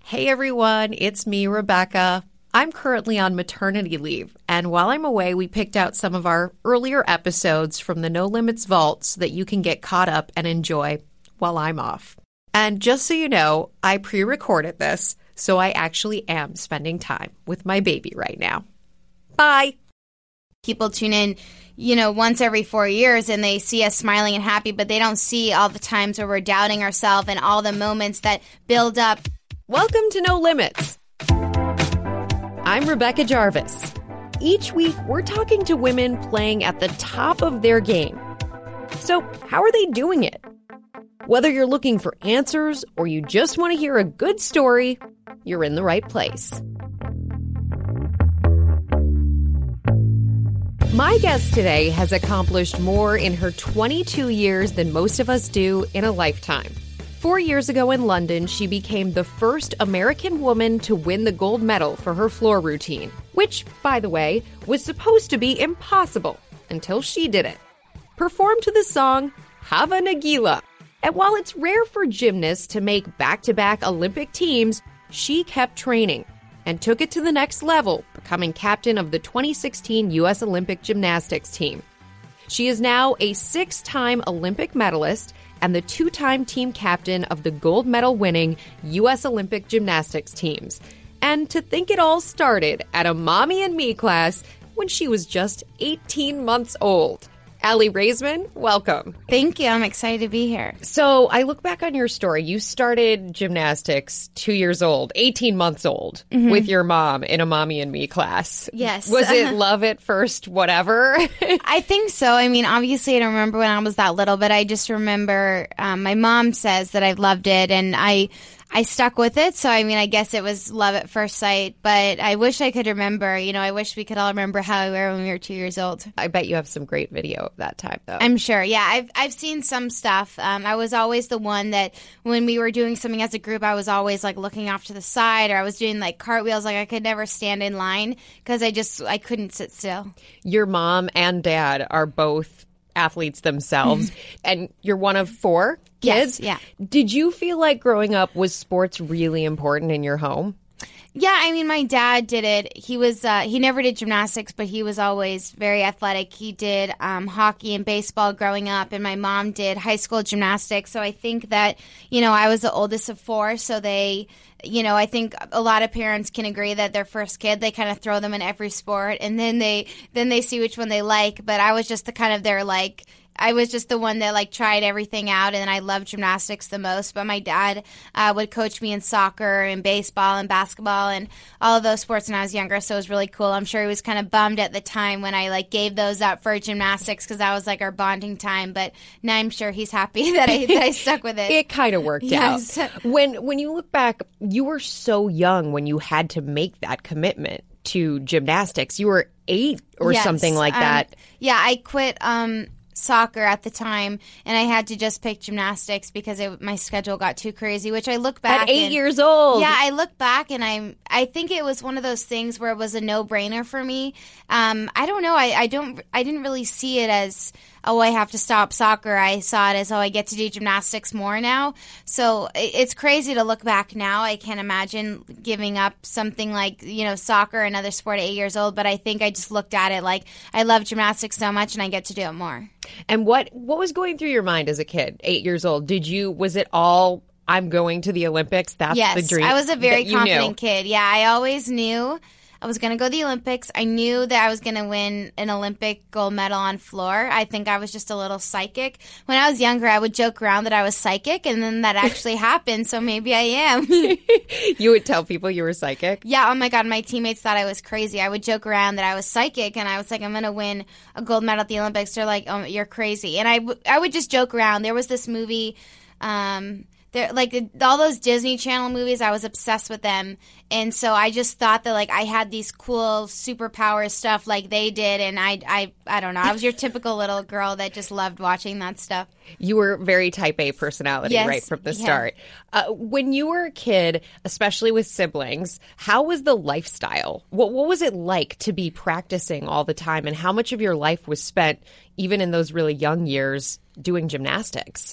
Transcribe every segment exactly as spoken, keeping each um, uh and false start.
Hey everyone, it's me, Rebecca. I'm currently on maternity leave, and while I'm away, we picked out some of our earlier episodes from the No Limits Vault so that you can get caught up and enjoy while I'm off. And just so you know, I pre-recorded this, so I actually am spending time with my baby right now. Bye! People tune in, you know, once every four years and they see us smiling and happy, but they don't see all the times where we're doubting ourselves and all the moments that build up. Welcome to No Limits. I'm Rebecca Jarvis. Each week, we're talking to women playing at the top of their game. So, how are they doing it? Whether you're looking for answers or you just want to hear a good story, you're in the right place. My guest today has accomplished more in her twenty-two years than most of us do in a lifetime. Four years ago in London, she became the first American woman to win the gold medal for her floor routine, which, by the way, was supposed to be impossible until she did it. Performed to the song Hava Nagila. And while it's rare for gymnasts to make back-to-back Olympic teams, she kept training and took it to the next level, becoming captain of the twenty sixteen U S Olympic Gymnastics team. She is now a six-time Olympic medalist and the two-time team captain of the gold medal-winning U S Olympic Gymnastics teams. And to think it all started at a Mommy and Me class when she was just eighteen months old. Aly Raisman, welcome. Thank you. I'm excited to be here. So I look back on your story. You started gymnastics two years old, eighteen months old, mm-hmm. with your mom in a Mommy and Me class. Yes. Was it love at first, whatever? I think so. I mean, obviously, I don't remember when I was that little, but I just remember um, my mom says that I loved it, and I... I stuck with it, so I mean, I guess it was love at first sight, but I wish I could remember, you know, I wish we could all remember how we were when we were two years old. I bet you have some great video of that time, though. I'm sure, yeah. I've I've seen some stuff. Um, I was always the one that when we were doing something as a group, I was always, like, looking off to the side, or I was doing, like, cartwheels. Like, I could never stand in line because I just, I couldn't sit still. Your mom and dad are both athletes themselves, and you're one of four kids. Yes, yeah. Did you feel like growing up was sports really important in your home? Yeah, I mean, my dad did it. He was uh, he never did gymnastics, but he was always very athletic. He did um, hockey and baseball growing up, and my mom did high school gymnastics. So I think that, you know, I was the oldest of four, so they, you know, I think a lot of parents can agree that their first kid, they kind of throw them in every sport, and then they then they see which one they like. But I was just the kind of their, like, I was just the one that, like, tried everything out, and I loved gymnastics the most. But my dad uh, would coach me in soccer and baseball and basketball and all of those sports when I was younger, so it was really cool. I'm sure he was kind of bummed at the time when I, like, gave those up for gymnastics because that was, like, our bonding time. But now I'm sure he's happy that I, that I stuck with it. It kind of worked yes. out. When, when you look back, you were so young when you had to make that commitment to gymnastics. You were eight or yes. something like um, that. Yeah, I quit um, soccer at the time, and I had to just pick gymnastics because it, my schedule got too crazy, which I look back At eight and, years old. Yeah, I look back, and I'm, I think it was one of those things where it was a no-brainer for me. Um, I don't know. I, I don't. I didn't really see it as, oh, I have to stop soccer. I saw it as, oh, I get to do gymnastics more now. So it's crazy to look back now. I can't imagine giving up something like, you know, soccer, another sport at eight years old. But I think I just looked at it like I love gymnastics so much and I get to do it more. And what what was going through your mind as a kid, eight years old? Did you, was it all, I'm going to the Olympics? That's yes, the dream? I was a very confident knew. kid. Yeah, I always knew I was going to go to the Olympics. I knew that I was going to win an Olympic gold medal on floor. I think I was just a little psychic. When I was younger, I would joke around that I was psychic, and then that actually happened, so maybe I am. You would tell people you were psychic? Yeah, oh my God, my teammates thought I was crazy. I would joke around that I was psychic, and I was like, I'm going to win a gold medal at the Olympics. They're like, oh, you're crazy. And I, w- I would just joke around. There was this movie... Um, There, like all those Disney Channel movies, I was obsessed with them, and so I just thought that like I had these cool superpower stuff like they did, and I, I, I don't know. I was your typical little girl that just loved watching that stuff. You were very type A personality, yes, right from the yeah. start. Uh, when you were a kid, especially with siblings, how was the lifestyle? What what was it like to be practicing all the time, and how much of your life was spent, even in those really young years, doing gymnastics?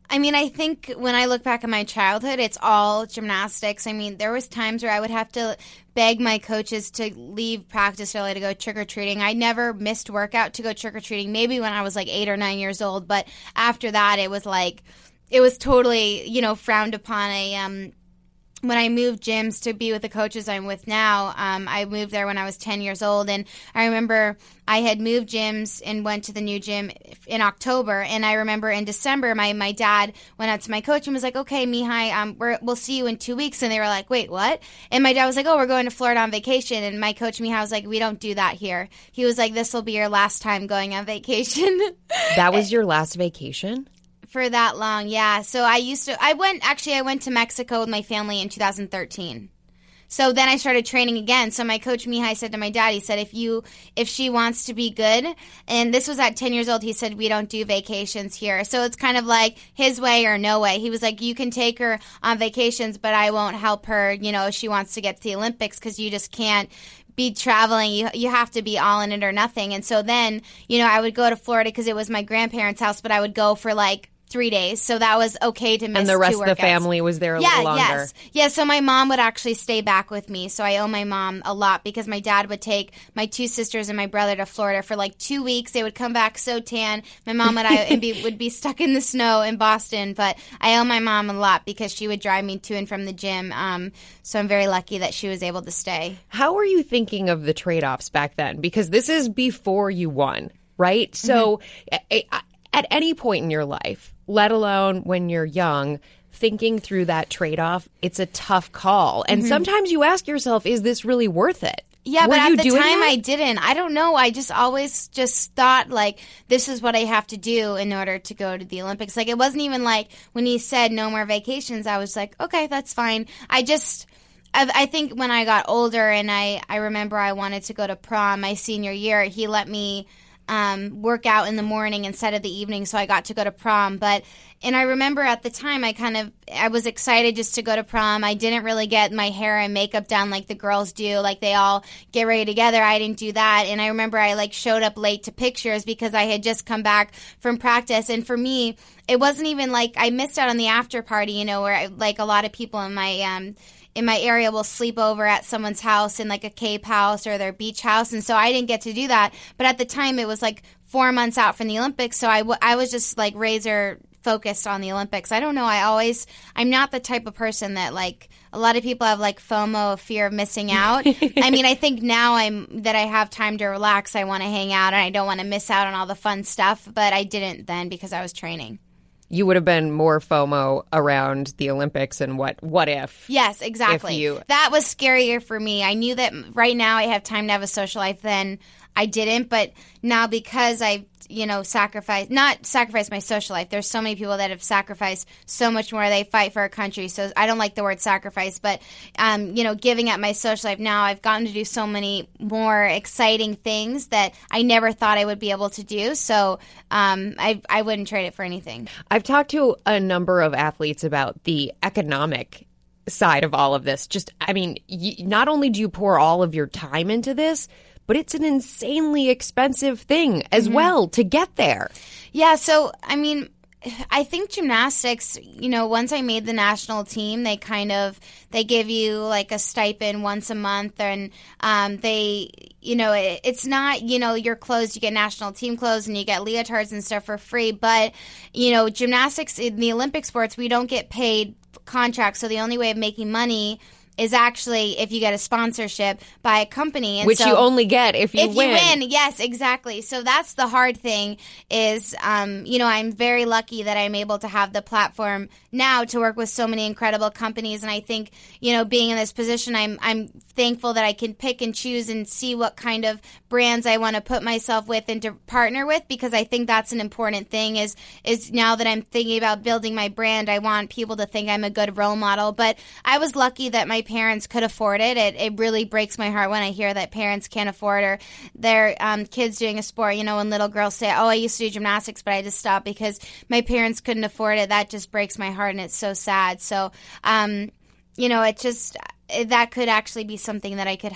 I mean, I think when I look back at my childhood, it's all gymnastics. I mean, there was times where I would have to beg my coaches to leave practice early to go trick-or-treating. I never missed workout to go trick-or-treating, maybe when I was like eight or nine years old. But after that, it was like, it was totally, you know, frowned upon. I, um, when I moved gyms to be with the coaches I'm with now, um, I moved there when I was ten years old. And I remember I had moved gyms and went to the new gym in October. And I remember in December, my, my dad went out to my coach and was like, okay, Mihai, um, we're, we'll see you in two weeks. And they were like, wait, what? And my dad was like, oh, we're going to Florida on vacation. And my coach, Mihai, was like, we don't do that here. He was like, this will be your last time going on vacation. That was your last vacation? For that long, yeah. So I used to, I went, actually, I went to Mexico with my family in two thousand thirteen. So then I started training again. So my coach Mihai said to my dad, he said, if you, if she wants to be good, and this was at ten years old, he said, we don't do vacations here. So it's kind of like his way or no way. He was like, you can take her on vacations, but I won't help her, you know, if she wants to get to the Olympics, because you just can't be traveling. You you have to be all in it or nothing. And so then, you know, I would go to Florida because it was my grandparents' house, but I would go for like three days. So that was okay to miss And the rest two of the workouts. family was there a yeah, little longer. Yes. Yeah, so my mom would actually stay back with me. So I owe my mom a lot because my dad would take my two sisters and my brother to Florida for like two weeks. They would come back so tan. My mom and I and be, would be stuck in the snow in Boston. But I owe my mom a lot because she would drive me to and from the gym. Um, so I'm very lucky that she was able to stay. How were you thinking of the trade-offs back then? Because this is before you won, right? So mm-hmm. at any point in your life, let alone when you're young, thinking through that trade-off, it's a tough call. And mm-hmm. sometimes you ask yourself, is this really worth it? Yeah, Were but you at the doing time that? I didn't. I don't know. I just always just thought like this is what I have to do in order to go to the Olympics. Like it wasn't even like when he said no more vacations, I was like, okay, that's fine. I just... I think when I got older and I, I remember I wanted to go to prom my senior year, he let me um, work out in the morning instead of the evening, so I got to go to prom. But and I remember at the time I kind of I was excited just to go to prom. I didn't really get my hair and makeup done like the girls do, like they all get ready together. I didn't do that, and I remember I like showed up late to pictures because I had just come back from practice. And for me, it wasn't even like I missed out on the after party, you know, where I, like a lot of people in my um. in my area will sleep over at someone's house in like a cave house or their beach house. And so I didn't get to do that. But at the time it was like four months out from the Olympics. So I, w- I was just like razor focused on the Olympics. I don't know. I always, I'm not the type of person that like a lot of people have like FOMO, fear of missing out. I mean, I think now I'm that I have time to relax. I want to hang out and I don't want to miss out on all the fun stuff. But I didn't then because I was training. You would have been more FOMO around the Olympics and what what if. Yes, exactly. If you... That was scarier for me. I knew that right now I have time to have a social life, then I didn't. But now because I, you know, sacrificed, not sacrificed my social life. There's so many people that have sacrificed so much more. They fight for our country. So I don't like the word sacrifice, but, um, you know, giving up my social life now, I've gotten to do so many more exciting things that I never thought I would be able to do. So um, I, I wouldn't trade it for anything. I've talked to a number of athletes about the economic side of all of this. Just, I mean, y- not only do you pour all of your time into this, but it's an insanely expensive thing as mm-hmm. well to get there. Yeah, so, I mean, I think gymnastics, you know, once I made the national team, they kind of, they give you like a stipend once a month and um, they, you know, it, it's not, you know, your clothes, you get national team clothes and you get leotards and stuff for free. But, you know, gymnastics in the Olympic sports, we don't get paid contracts. So the only way of making money is actually if you get a sponsorship by a company. And Which so, you only get if you if win. If you win, yes, exactly. So that's the hard thing is, um, you know, I'm very lucky that I'm able to have the platform now to work with so many incredible companies. And I think, you know, being in this position, I'm I'm thankful that I can pick and choose and see what kind of brands I want to put myself with and to partner with, because I think that's an important thing is, is now that I'm thinking about building my brand, I want people to think I'm a good role model. But I was lucky that my parents could afford it. It, it really breaks my heart when I hear that parents can't afford or their um, kids doing a sport. You know, when little girls say, oh, I used to do gymnastics, but I just stopped because my parents couldn't afford it. That just breaks my heart, and it's so sad. So, um, you know, it just, that could actually be something that I could help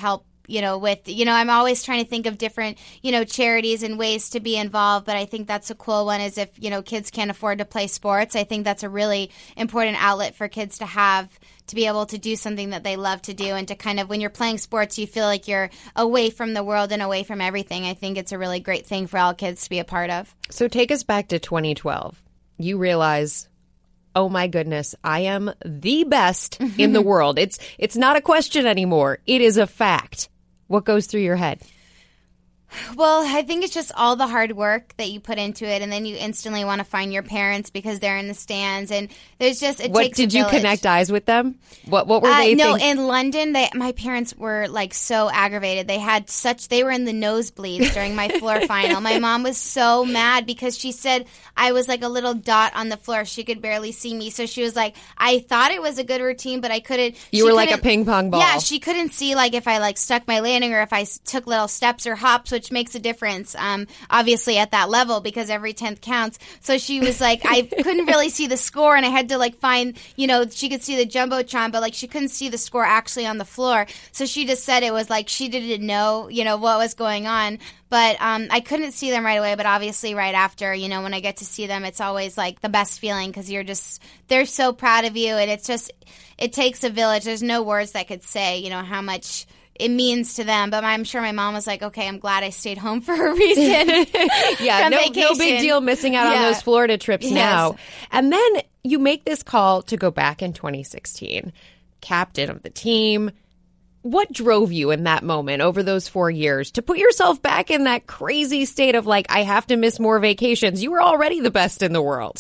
you know, with, you know, I'm always trying to think of different, you know, charities and ways to be involved. But I think that's a cool one is if, you know, kids can't afford to play sports. I think that's a really important outlet for kids to have, to be able to do something that they love to do, and to kind of, when you're playing sports, you feel like you're away from the world and away from everything. I think it's a really great thing for all kids to be a part of. So take us back to twenty twelve. You realize, oh my goodness, I am the best in the world. It's it's not a question anymore. It is a fact. What goes through your head? Well, I think it's just all the hard work that you put into it, and then you instantly want to find your parents because they're in the stands, and there's just it what takes did a you village. connect eyes with them? What what were Uh, they? no, think- in London, they, my parents were like so aggravated. They had such they were in the nosebleeds during my floor final. My mom was so mad because she said I was like a little dot on the floor. She could barely see me, so she was like, I thought it was a good routine, but I couldn't. You she were like a couldn't- ping pong ball. Yeah, she couldn't see like if I like stuck my landing or if I s- took little steps or hops, which makes a difference. Um, obviously at that level because every tenth counts. So she was like, I couldn't really see the score, and I had to like find, you know, she could see the jumbotron, but like she couldn't see the score actually on the floor. So she just said it was like she didn't know, you know, what was going on. But um, I couldn't see them right away. But obviously, right after, you know, when I get to see them, it's always like the best feeling because you're just, they're so proud of you. And it's just, it takes a village. There's no words that could say, you know, how much it means to them. But I'm sure my mom was like, okay, I'm glad I stayed home for a reason. Yeah, no, no vacation. big deal missing out Yeah. on those Florida trips Yes. now. And then you make this call to go back in twenty sixteen, captain of the team. What drove you in that moment over those four years to put yourself back in that crazy state of like, I have to miss more vacations? You were already the best in the world.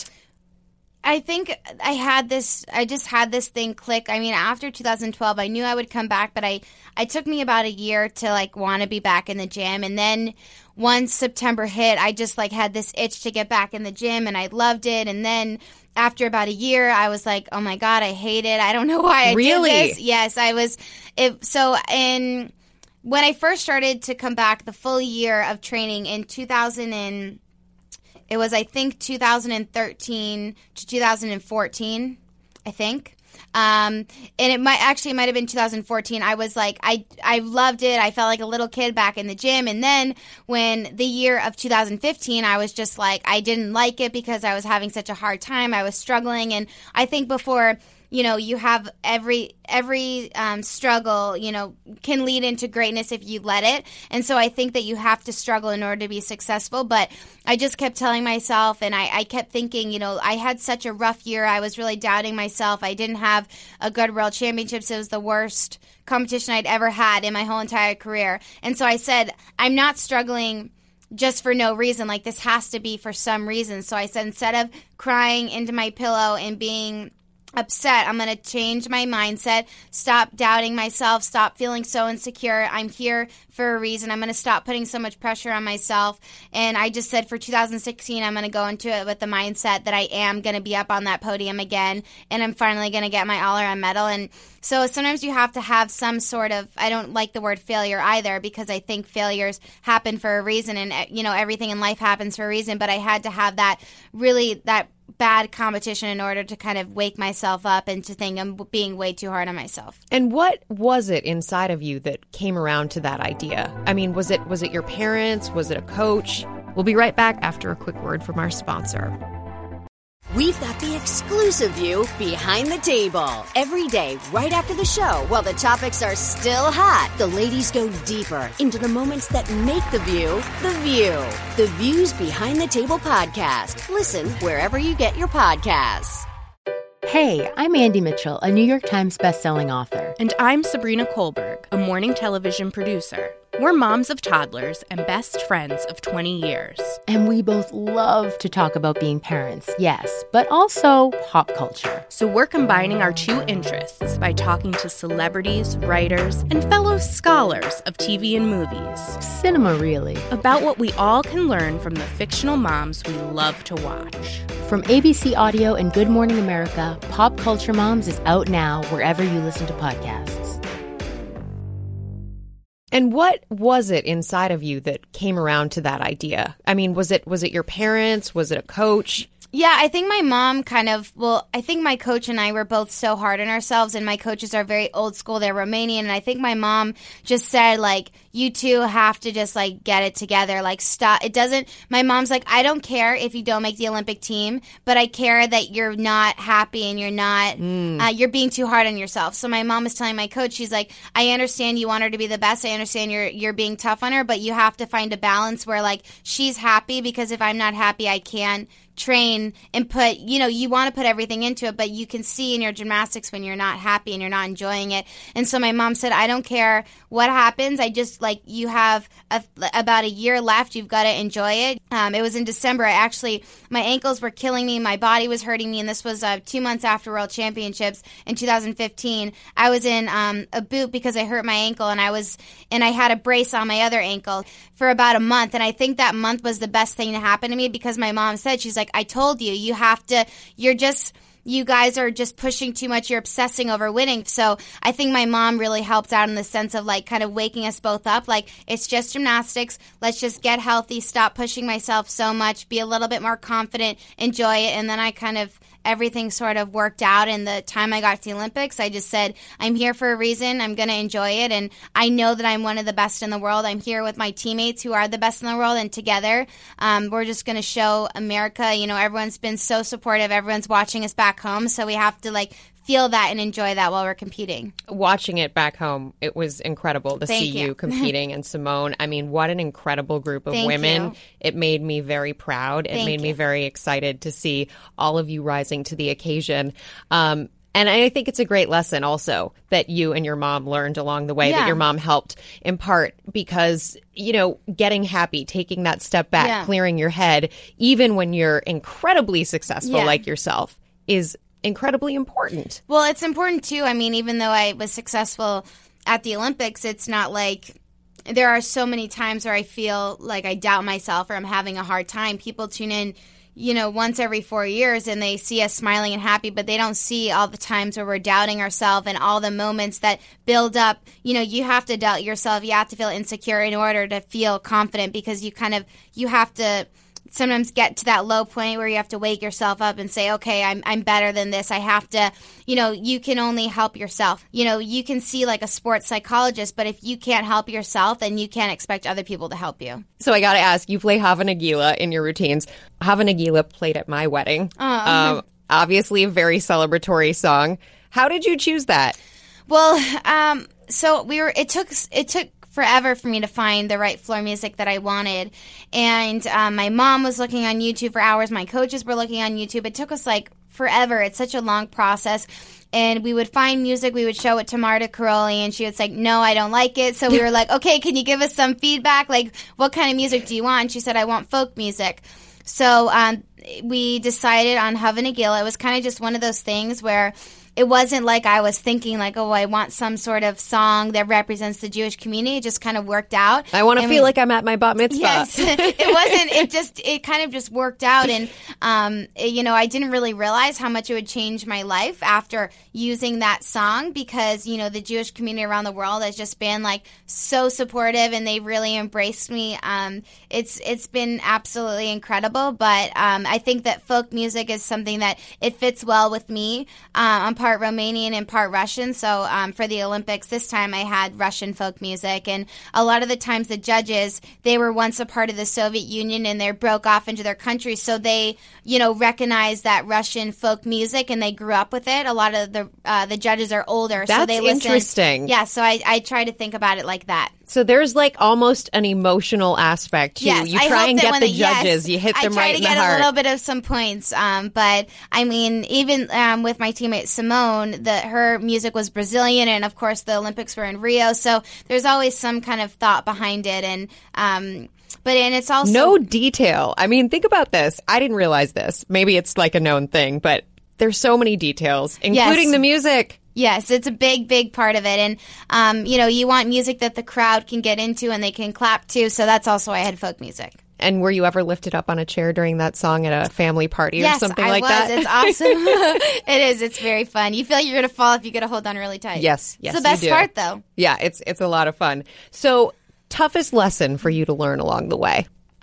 I think I had this, I just had this thing click. I mean, after two thousand twelve, I knew I would come back, but I, it took me about a year to like want to be back in the gym. And then once September hit, I just like had this itch to get back in the gym, and I loved it. And then after about a year, I was like, oh my God, I hate it. I don't know why I Really? did this. Yes, I was. It, so in, when I first started to come back, the full year of training in two thousand and it was, I think, two thousand thirteen to two thousand fourteen, I think. Um, and it might actually it might have been two thousand fourteen. I was like, I I loved it. I felt like a little kid back in the gym. And then when the year of two thousand fifteen, I was just like, I didn't like it because I was having such a hard time. I was struggling. And I think before, you know, you have every every um, struggle, you know, can lead into greatness if you let it. And so I think that you have to struggle in order to be successful. But I just kept telling myself, and I, I kept thinking, you know, I had such a rough year. I was really doubting myself. I didn't have a good World Championships. It was the worst competition I'd ever had in my whole entire career. And so I said, I'm not struggling just for no reason. Like, this has to be for some reason. So I said, instead of crying into my pillow and being upset, I'm going to change my mindset, stop doubting myself, stop feeling so insecure. I'm here for a reason. I'm going to stop putting so much pressure on myself. And I just said for two thousand sixteen, I'm going to go into it with the mindset that I am going to be up on that podium again, and I'm finally going to get my all-around medal. And so sometimes you have to have some sort of, I don't like the word failure either, because I think failures happen for a reason, and, you know, everything in life happens for a reason. But I had to have that really, that bad competition in order to kind of wake myself up and to think I'm being way too hard on myself. And what was it inside of you that came around to that idea? I mean, was it was it your parents? Was it a coach? We'll be right back after a quick word from our sponsor. We've got the exclusive view behind the table. Every day, right after the show, while the topics are still hot, the ladies go deeper into the moments that make the view the view. The Views Behind the Table podcast. Listen wherever you get your podcasts. Hey, I'm Andy Mitchell, a New York Times bestselling author. And I'm Sabrina Kohlberg, a morning television producer. We're moms of toddlers and best friends of twenty years. And we both love to talk about being parents, yes, but also pop culture. So we're combining our two interests by talking to celebrities, writers, and fellow scholars of T V and movies. Cinema, really. About what we all can learn from the fictional moms we love to watch. From A B C Audio and Good Morning America, Pop Culture Moms is out now wherever you listen to podcasts. And what was it inside of you that came around to that idea? I mean, was it was it your parents? Was it a coach? Yeah, I think my mom kind of, well, I think my coach and I were both so hard on ourselves, and my coaches are very old school. They're Romanian, and I think my mom just said, like, you two have to just, like, get it together. Like, stop. It doesn't, my mom's like, I don't care if you don't make the Olympic team, but I care that you're not happy and you're not, mm. uh, you're being too hard on yourself. So my mom was telling my coach, she's like, I understand you want her to be the best. I understand you're, you're being tough on her, but you have to find a balance where, like, she's happy, because if I'm not happy, I can't train and put, you know, you want to put everything into it, but you can see in your gymnastics when you're not happy and you're not enjoying it. And so my mom said, I don't care what happens. I just, like, you have a, about a year left. You've got to enjoy it. Um, it was in December. I actually, my ankles were killing me. My body was hurting me. And this was uh, two months after World Championships in two thousand fifteen. I was in um, a boot because I hurt my ankle, and I was, and I had a brace on my other ankle for about a month. And I think that month was the best thing to happen to me, because my mom said, she's like, I told you, you have to, you're just, you guys are just pushing too much. You're obsessing over winning. So I think my mom really helped out in the sense of, like, kind of waking us both up. Like, it's just gymnastics. Let's just get healthy. Stop pushing myself so much. Be a little bit more confident. Enjoy it. And then I kind of, everything sort of worked out. And the time I got to the Olympics, I just said, I'm here for a reason. I'm going to enjoy it. And I know that I'm one of the best in the world. I'm here with my teammates who are the best in the world. And together, um, we're just going to show America, you know, everyone's been so supportive. Everyone's watching us back home. So we have to, like, feel that and enjoy that while we're competing. Watching it back home, it was incredible to Thank see you. you competing, and Simone. I mean, what an incredible group of Thank women. you. It made me very proud. It Thank made me you. very excited to see all of you rising to the occasion. Um, and I think it's a great lesson also that you and your mom learned along the way, Yeah. that your mom helped impart, because, you know, getting happy, taking that step back, Yeah. clearing your head, even when you're incredibly successful Yeah. like yourself, is incredibly important. Well, it's important too. I mean, even though I was successful at the Olympics, it's not like, there are so many times where I feel like I doubt myself or I'm having a hard time. People tune in, you know, once every four years and they see us smiling and happy, but they don't see all the times where we're doubting ourselves and all the moments that build up. You know, you have to doubt yourself. You have to feel insecure in order to feel confident, because you kind of, you have to sometimes get to that low point where you have to wake yourself up and say, okay, I'm I'm better than this. I have to, you know, you can only help yourself. You know, you can see like a sports psychologist, but if you can't help yourself, then you can't expect other people to help you. So I got to ask, you play Hava Nagila in your routines. Hava Nagila played at my wedding. Oh. Um, obviously a very celebratory song. How did you choose that? Well, um, so we were, it took, it took, forever for me to find the right floor music that I wanted. And um, my mom was looking on YouTube for hours. My coaches were looking on YouTube. It took us like forever. It's such a long process. And we would find music. We would show it to Marta Karolyi, and she would say, no, I don't like it. So we were like, okay, can you give us some feedback? Like, what kind of music do you want? And she said, I want folk music. So um, we decided on Hava Nagila. It was kind of just one of those things where it wasn't like I was thinking like, oh, I want some sort of song that represents the Jewish community. It just kind of worked out. I want to And feel we, like I'm at my bat mitzvah. Yes. It wasn't, it just, it kind of just worked out. And, um, it, you know, I didn't really realize how much it would change my life after using that song, because, you know, the Jewish community around the world has just been like so supportive, and they really embraced me. Um, it's, it's been absolutely incredible. But, um, I think that folk music is something that it fits well with me. Um, I'm part Romanian and part Russian. So um, for the Olympics this time, I had Russian folk music. And a lot of the times the judges, they were once a part of the Soviet Union and they broke off into their country. So they, you know, recognize that Russian folk music and they grew up with it. A lot of the uh, the judges are older. That's so they listen. interesting. Yeah, so I, I try to think about it like that. So there's like almost an emotional aspect to yes, you I try hope and that get when the the, judges, yes, you hit them I try right to in the get heart. a little bit of some points, um, but I mean, even um, with my teammate Simone, the, her music was Brazilian, and of course the Olympics were in Rio, so there's always some kind of thought behind it, and um, but and it's also no detail. I mean, think about this. I didn't realize this. Maybe it's like a known thing, but there's so many details, including Yes. the music. Yes, it's a big, big part of it. And, um, you know, you want music that the crowd can get into and they can clap to. So that's also why I had folk music. And were you ever lifted up on a chair during that song at a family party yes, or something I like was. that? It's awesome. It is. It's very fun. You feel like you're going to fall if you get to hold on really tight. Yes, yes, It's the best you do. part, though. Yeah, it's it's a lot of fun. So, toughest lesson for you to learn along the way?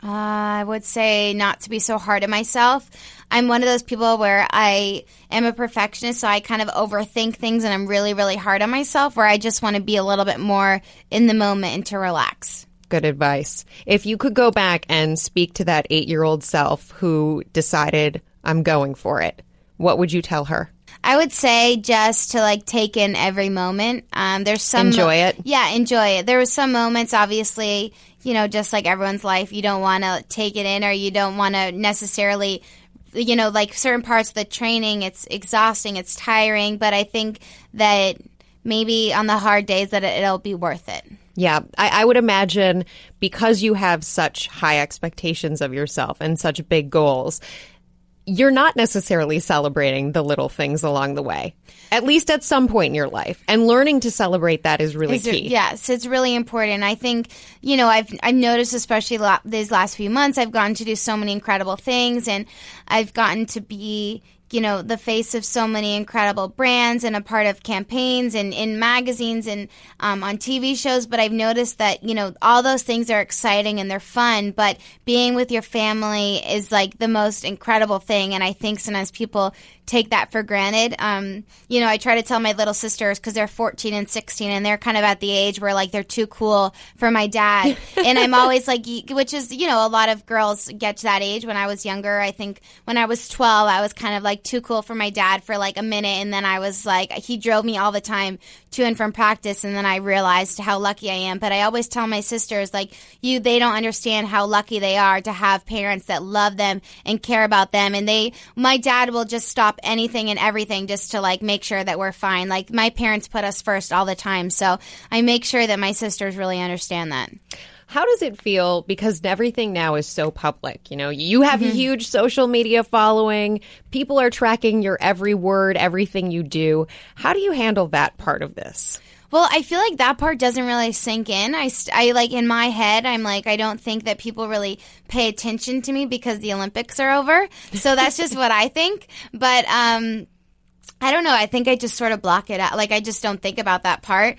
Uh, I would say not to be so hard on myself. I'm one of those people where I am a perfectionist, so I kind of overthink things and I'm really, really hard on myself, where I just want to be a little bit more in the moment and to relax. Good advice. If you could go back and speak to that eight-year-old self who decided, I'm going for it, what would you tell her? I would say just to like take in every moment. Um, there's some enjoy it. Yeah, enjoy it. There were some moments, obviously, you know, just like everyone's life, you don't want to take it in, or you don't want to necessarily, you know, like certain parts of the training. It's exhausting, it's tiring, but I think that maybe on the hard days that it, it'll be worth it. Yeah, I, I would imagine because you have such high expectations of yourself and such big goals, you're not necessarily celebrating the little things along the way, at least at some point in your life. And learning to celebrate that is really is key. It, yes, it's really important. I think, you know, I've I've noticed, especially la- these last few months, I've gotten to do so many incredible things, and I've gotten to be, you know, the face of so many incredible brands and a part of campaigns and in magazines and um, on T V shows. But I've noticed that, you know, all those things are exciting and they're fun, but being with your family is like the most incredible thing. And I think sometimes people take that for granted. Um, you know, I try to tell my little sisters, because they're fourteen and sixteen, and they're kind of at the age where like they're too cool for my dad. And I'm always like, which is, you know, a lot of girls get to that age. When I was younger, I think when I was twelve, I was kind of like too cool for my dad for like a minute. And then I was like, he drove me all the time to and from practice. And then I realized how lucky I am. But I always tell my sisters, like, you, they don't understand how lucky they are to have parents that love them and care about them. And they, my dad will just stop anything and everything just to like make sure that we're fine. Like, my parents put us first all the time. So I make sure that my sisters really understand that. How does it feel? Because everything now is so public. You know, you have mm-hmm. a huge social media following. People are tracking your every word, everything you do. How do you handle that part of this? Well, I feel like that part doesn't really sink in. I, I like in my head, I'm like, I don't think that people really pay attention to me because the Olympics are over. So that's just what I think. But um, I don't know. I think I just sort of block it out. Like, I just don't think about that part.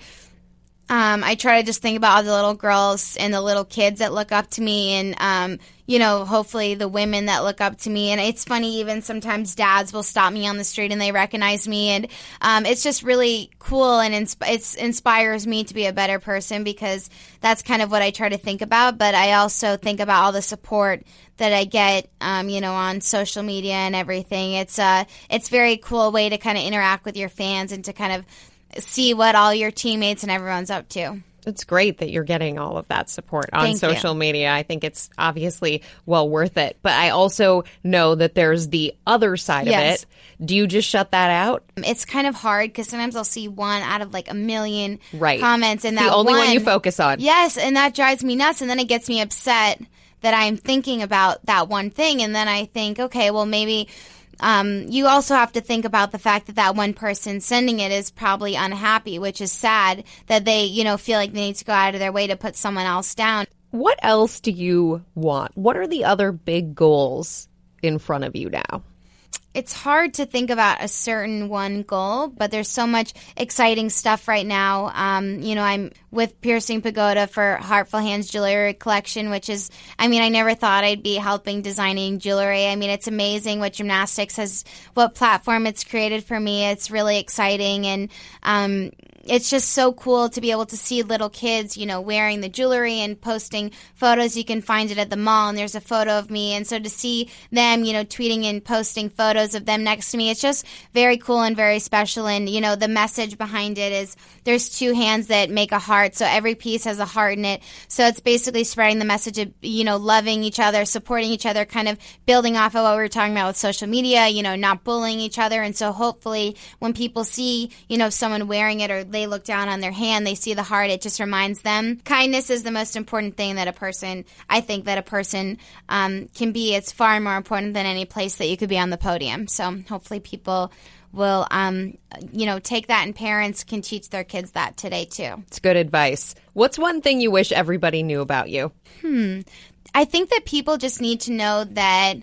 Um, I try to just think about all the little girls and the little kids that look up to me, and, um, you know, hopefully the women that look up to me. And it's funny, even sometimes dads will stop me on the street and they recognize me. And um, it's just really cool, and insp- it inspires me to be a better person, because that's kind of what I try to think about. But I also think about all the support that I get, um, you know, on social media and everything. It's a, it's a very cool way to kind of interact with your fans and to kind of see what all your teammates and everyone's up to. It's great that you're getting all of that support on Thank social you. media. I think it's obviously well worth it. But I also know that there's the other side yes. of it. Do you just shut that out? It's kind of hard, because sometimes I'll see one out of like a million right. comments. And it's that the only one, one you focus on. Yes, and that drives me nuts. And then it gets me upset that I'm thinking about that one thing. And then I think, okay, well, maybe... Um, you also have to think about the fact that that one person sending it is probably unhappy, which is sad that they, you know, feel like they need to go out of their way to put someone else down. What else do you want? What are the other big goals in front of you now? It's hard to think about a certain one goal, but there's so much exciting stuff right now. Um, you know, I'm with Piercing Pagoda for Heartful Hands Jewelry Collection, which is, I mean, I never thought I'd be helping designing jewelry. I mean, it's amazing what gymnastics has, what platform it's created for me. It's really exciting, and um, it's just so cool to be able to see little kids, you know, wearing the jewelry and posting photos. You can find it at the mall, and there's a photo of me. And so to see them, you know, tweeting and posting photos of them next to me, it's just very cool and very special. And, you know, the message behind it is there's two hands that make a heart. So every piece has a heart in it. So it's basically spreading the message of, you know, loving each other, supporting each other, kind of building off of what we were talking about with social media, you know, not bullying each other. And so hopefully when people see, you know, someone wearing it, or they look down on their hand, they see the heart, it just reminds them. Kindness is the most important thing that a person, I think that a person um, can be. It's far more important than any place that you could be on the podium. So hopefully people will, um, you know, take that, and parents can teach their kids that today too. It's good advice. What's one thing you wish everybody knew about you? Hmm. I think that people just need to know that,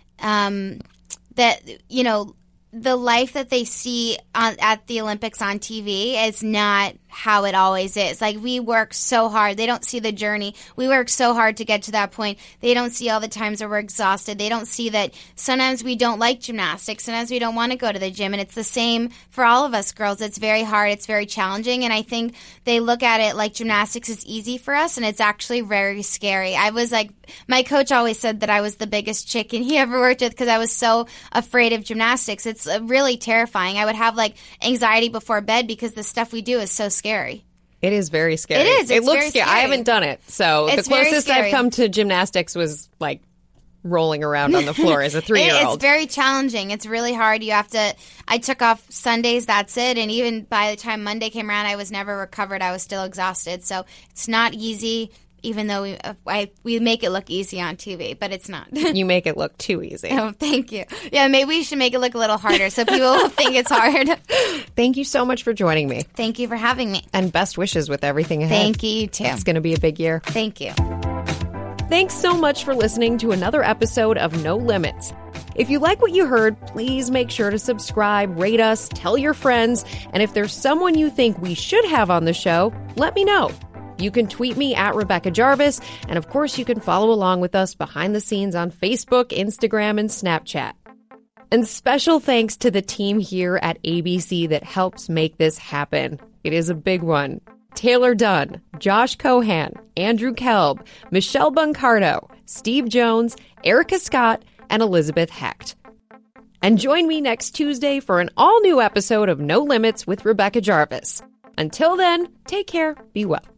um, that, you know, the life that they see on, at the Olympics on T V is not how it always is. Like, we work so hard. They don't see the journey. We work so hard to get to that point. They don't see all the times where we're exhausted. They don't see that sometimes we don't like gymnastics. Sometimes we don't want to go to the gym. And it's the same for all of us girls. It's very hard. It's very challenging. And I think they look at it like gymnastics is easy for us, and it's actually very scary. I was like, my coach always said that I was the biggest chicken he ever worked with because I was so afraid of gymnastics. It's really terrifying. I would have like anxiety before bed because the stuff we do is so scary. It is very scary. It is. It's it looks very scary. scary. I haven't done it. So It's the closest very I've come to gymnastics was like rolling around on the floor as a three-year-old. It's very challenging. It's really hard. You have to, I took off Sundays, that's it. And even by the time Monday came around, I was never recovered. I was still exhausted. So it's not easy, even though we uh, I, we make it look easy on T V, but it's not. You make it look too easy. Oh, thank you. Yeah, maybe we should make it look a little harder so people will think it's hard. Thank you so much for joining me. Thank you for having me. And best wishes with everything ahead. Thank you, you too. It's going to be a big year. Thank you. Thanks so much for listening to another episode of No Limits. If you like what you heard, please make sure to subscribe, rate us, tell your friends, and if there's someone you think we should have on the show, let me know. You can tweet me at Rebecca Jarvis, and of course you can follow along with us behind the scenes on Facebook, Instagram, and Snapchat. And special thanks to the team here at A B C that helps make this happen. It is a big one. Taylor Dunn, Josh Cohan, Andrew Kelb, Michelle Buncardo, Steve Jones, Erica Scott, and Elizabeth Hecht. And join me next Tuesday for an all-new episode of No Limits with Rebecca Jarvis. Until then, take care, be well.